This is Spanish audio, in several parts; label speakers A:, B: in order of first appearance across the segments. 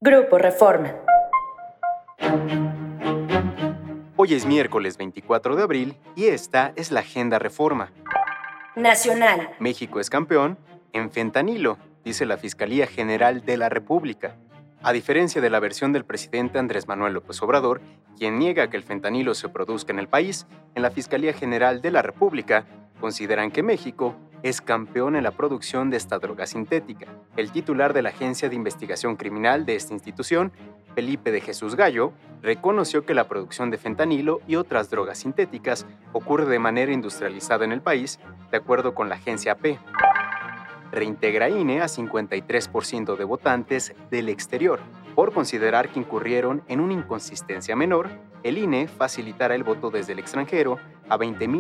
A: Grupo Reforma.
B: Hoy es miércoles 24 de abril y esta es la Agenda Reforma.
A: Nacional.
B: México es campeón en fentanilo, dice la Fiscalía General de la República. A diferencia de la versión del presidente Andrés Manuel López Obrador, quien niega que el fentanilo se produzca en el país, en la Fiscalía General de la República consideran que México es campeón en la producción de esta droga sintética. El titular de la Agencia de Investigación Criminal de esta institución, Felipe de Jesús Gallo, reconoció que la producción de fentanilo y otras drogas sintéticas ocurre de manera industrializada en el país, de acuerdo con la agencia AP. Reintegra INE a 53% de votantes del exterior. Por considerar que incurrieron en una inconsistencia menor, el INE facilitará el voto desde el extranjero a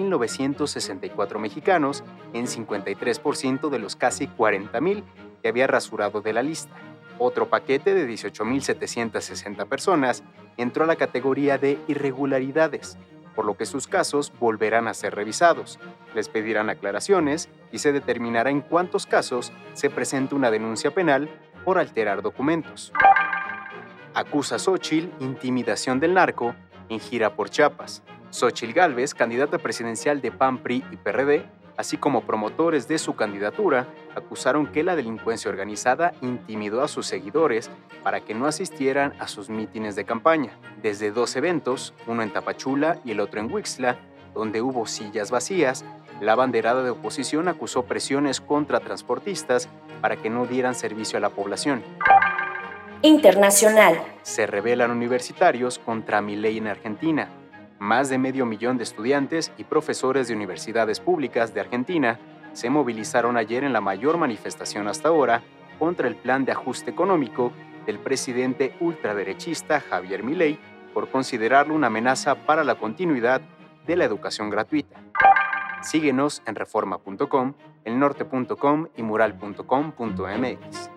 B: 20.964 mexicanos en 53% de los casi 40.000 que había rasurado de la lista. Otro paquete de 18.760 personas entró a la categoría de irregularidades, por lo que sus casos volverán a ser revisados. Les pedirán aclaraciones y se determinará en cuántos casos se presenta una denuncia penal por alterar documentos. Acusa Xóchitl intimidación del narco en gira por Chiapas. Xóchitl Gálvez, candidata presidencial de PAN, PRI y PRD, así como promotores de su candidatura, acusaron que la delincuencia organizada intimidó a sus seguidores para que no asistieran a sus mítines de campaña. Desde 2 eventos, uno en Tapachula y el otro en Huixtla, donde hubo sillas vacías, la banderada de oposición acusó presiones contra transportistas para que no dieran servicio a la población.
A: Internacional.
B: Se rebelan universitarios contra Milei en Argentina. Más de 500.000 de estudiantes y profesores de universidades públicas de Argentina se movilizaron ayer en la mayor manifestación hasta ahora contra el plan de ajuste económico del presidente ultraderechista Javier Milei por considerarlo una amenaza para la continuidad de la educación gratuita. Síguenos en reforma.com, elnorte.com y mural.com.mx.